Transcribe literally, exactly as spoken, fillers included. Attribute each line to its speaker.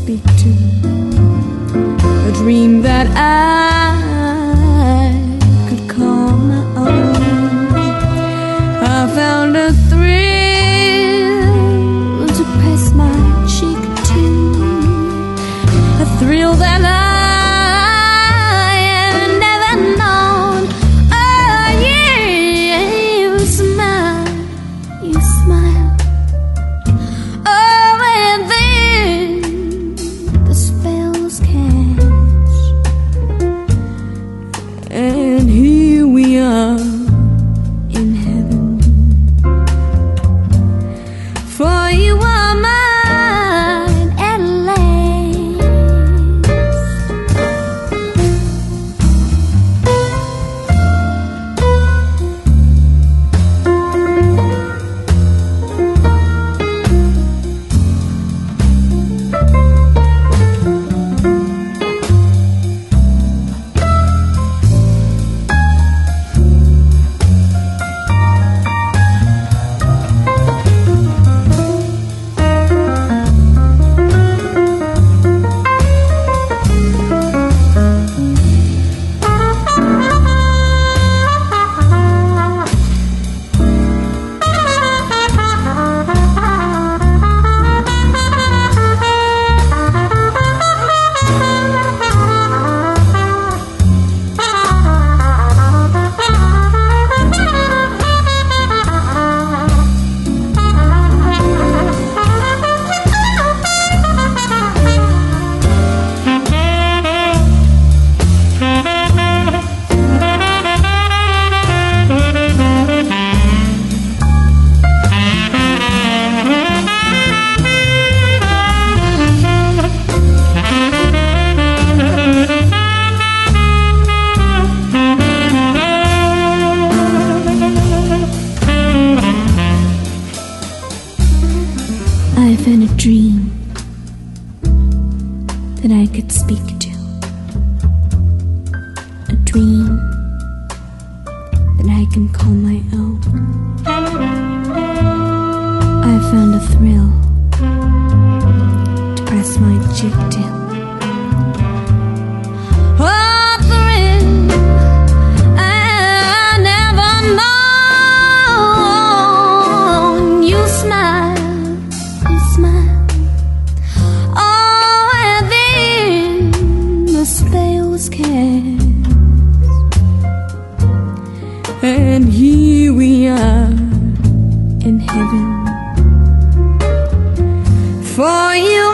Speaker 1: speak to, a dream that I could call my own. I found a thrill to press my cheek to, a thrill that I have never known. Oh yeah, you smile, you smile. Oh, and then the spells catch, and here we are in heaven. For you are mine at last. I found a dream that I could speak to, a dream that I can call my own. I found a thrill to press my cheek to, a thrill I never known. You smile, smile. Oh, and then the spells cast, and here we are in heaven. For you